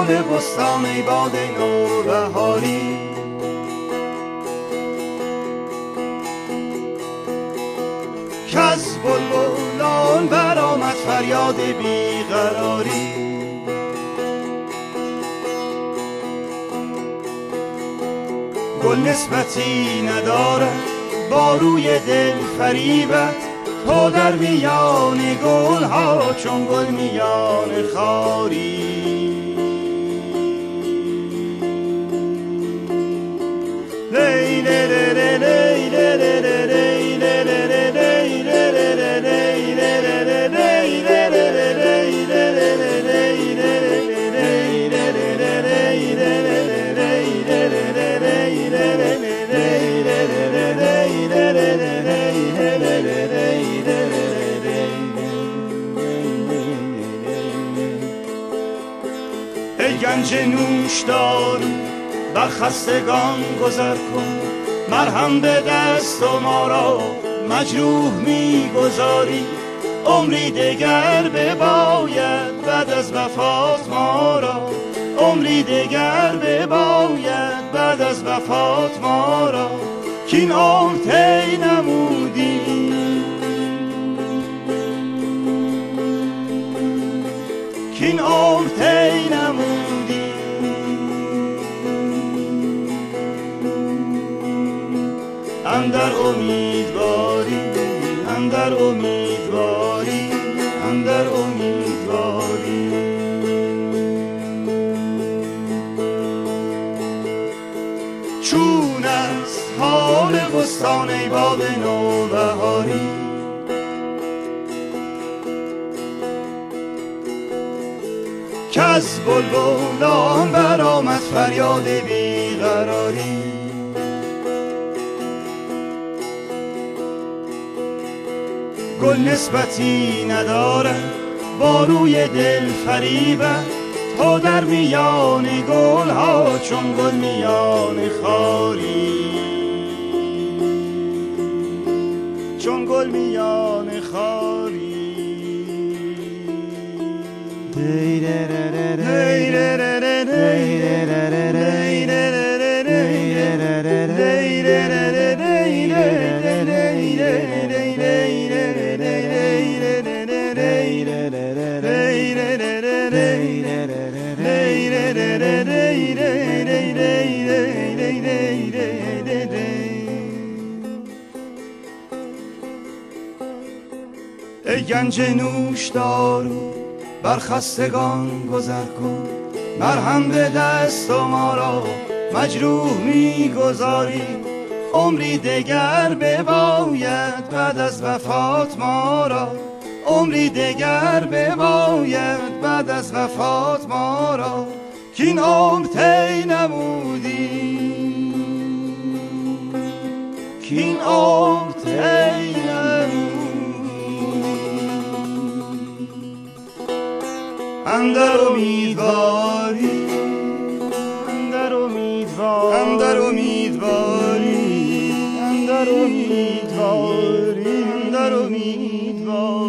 بستان ای باد نوبهاری، کز بلبلان برآمد فریاد بیقراری. گل نسبتی ندارد با روی دل فریبت، تو در میان گل ها چون گل میان خاری. ای گنج نوشدارو بر خستگان گذر کن، مرهم به دست و ما را مجروح میگذاری. عمری دگر بباید بعد از وفات ما را، عمری دگر بباید بعد از وفات ما را، کین عمر طی نمودی، کین عمر طی نمودی. اندر امیدواری، اندر امیدواری، اندر امیدواری. چون است حال بستان ای باد نوبهاری، کز بلبلان برآمد فریاد بیقراری. گل نسبتی ندارد با روی دل فریبت، تو در میان گل ها چون گل میان خاری، چون گل میان خاری. ای گنج نوشدارو بر خستگان گذر کن، مرهم به دست و ما را مجروح میگذاری. عمری دگر بباید بعد از وفات ما را، عمری دگر بباید بعد از وفات ما را، کین عمر طی نمودی، کین عمر طی نمودی. اندر امیدواری، اندر امیدواری، اندر امیدواری، اندر امیدواری، اندر امیدواری.